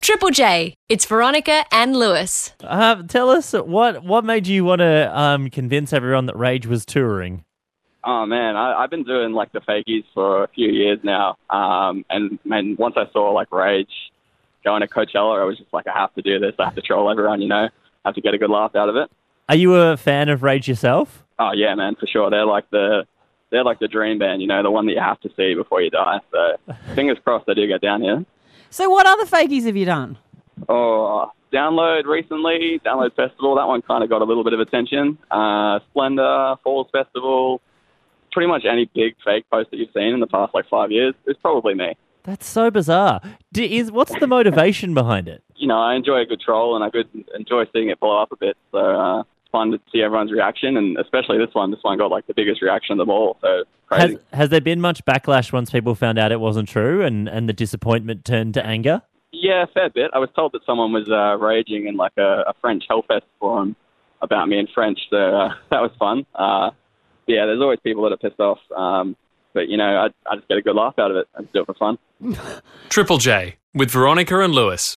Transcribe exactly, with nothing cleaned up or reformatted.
Triple J, it's Veronica and Lewis. Um, tell us what what made you want to um, convince everyone that Rage was touring? Oh man, I, I've been doing like the fakies for a few years now, um, and man, once I saw like Rage going to Coachella, I was just like, I have to do this. I have to troll everyone, you know, I have to get a good laugh out of it. Are you a fan of Rage yourself? Oh yeah, man, for sure. They're like the they're like the dream band, you know, the one that you have to see before you die. So fingers crossed they do get down here. So what other fakies have you done? Oh, Download recently, Download Festival, that one kind of got a little bit of attention. Uh, Splendor, Falls Festival, pretty much any big fake post that you've seen in the past like five years is probably me. That's so bizarre. Do, is What's the motivation behind it? You know, I enjoy a good troll and I could enjoy seeing it blow up a bit. So uh, it's fun to see everyone's reaction, and especially this one. This one got like the biggest reaction of them all. So crazy. Has, has there been much backlash once people found out it wasn't true and, and the disappointment turned to anger? Yeah, a fair bit. I was told that someone was uh, raging in like a, a French Hellfest forum about me in French, so uh, that was fun. Uh, yeah, there's always people that are pissed off, um, but you know, I, I just get a good laugh out of it. I just do it for fun. Triple J with Veronica and Lewis.